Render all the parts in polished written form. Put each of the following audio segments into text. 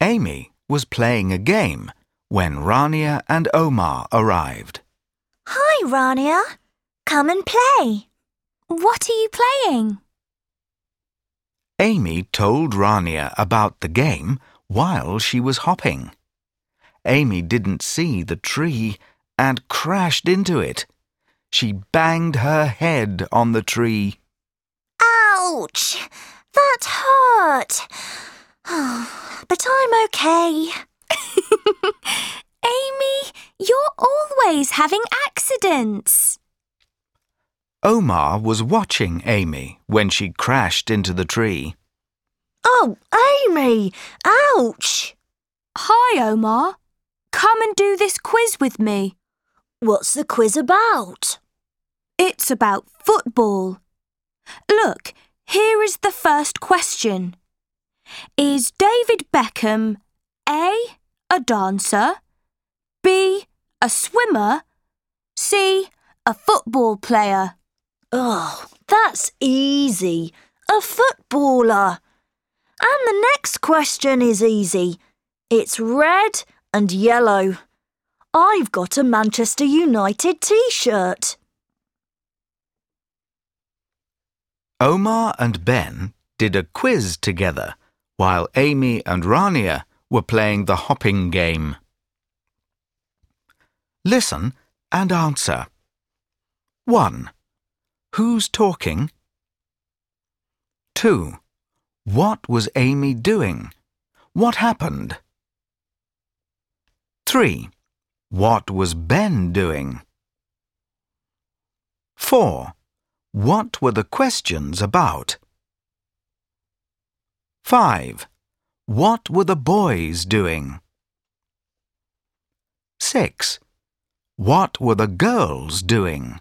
Amy was playing a game when Rania and Omar arrived. Hi, Rania. Come and play. What are you playing? Amy told Rania about the game while she was hopping. Amy didn't see the tree and crashed into it. She banged her head on the tree. Ouch! That hurt. But I'm okay. Amy, you're always having accidents. Omar was watching Amy when she crashed into the tree. Oh, Amy! Ouch! Hi, Omar. Come and do this quiz with me. What's the quiz about? It's about football. Look, here is the first question. Is David Beckham A, a dancer, B, a swimmer, C, a football player? Oh, that's easy. A footballer. And the next question is easy. It's red and yellow. I've got a Manchester United t-shirt. Omar and Ben did a quiz together while Amy and Rania were playing the hopping game. Listen and answer. 1. Who's talking? 2. What was Amy doing? What happened? 3. What was Ben doing? 4. What were the questions about? 5. What were the boys doing? 6. What were the girls doing?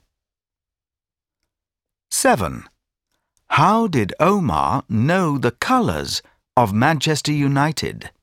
7. How did Omar know the colours of Manchester United?